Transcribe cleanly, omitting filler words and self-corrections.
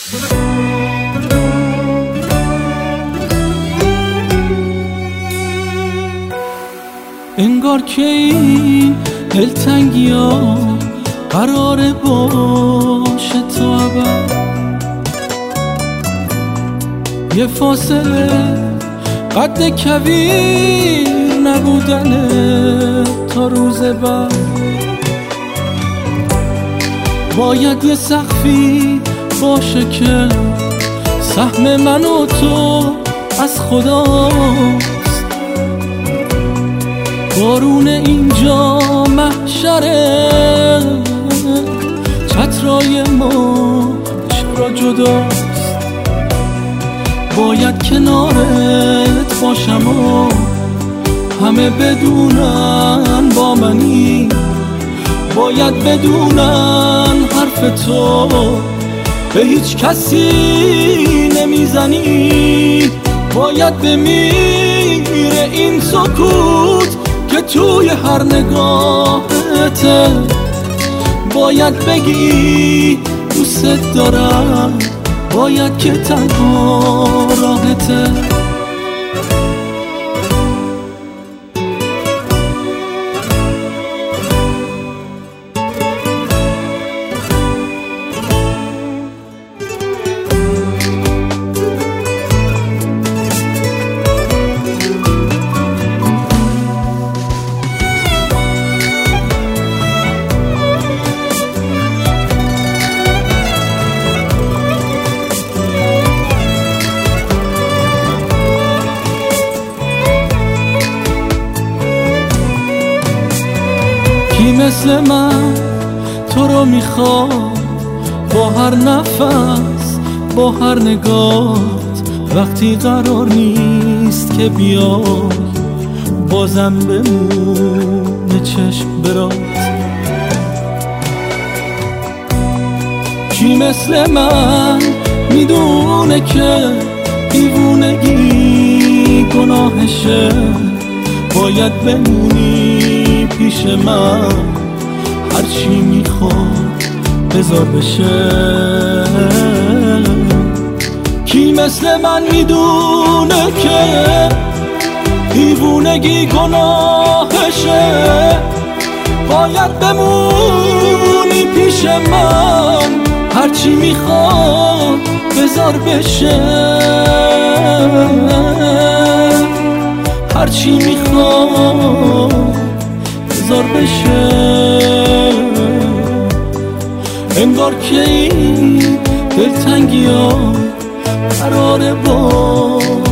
انگار که این دلتنگی ها قراره باشه تا ابد، یه فاصله قد کویر نبودنه تا روز بعد. باید یه سقفی باشه که سهم من و تو از خداست. بارون اینجا محشره، چترای ما چرا جداست؟ باید کنارت باشم و همه بدونن با منی، باید بدونن حرف تو به هیچ کسی نمیزنی. باید بمیره این سکوت که توی هر نگاهته، باید بگی دوست دارم، باید که تنها راهته. کی مثل من تو رو میخواد، با هر نفس با هر نگاهت، وقتی قرار نیست که بیای بازم بمونه چشم برات. کی مثل من میدونه که دیوونگی گناهشه، باید بمونی پیش من، هرچی میخواد بذار بشه. کی مثل من میدونه که دیوونگی گناهشه، باید بمونی پیش من، هرچی میخواد بذار بشه، هرچی میخواد بذار بشه. انگار که این دلتنگی ها قراره باشه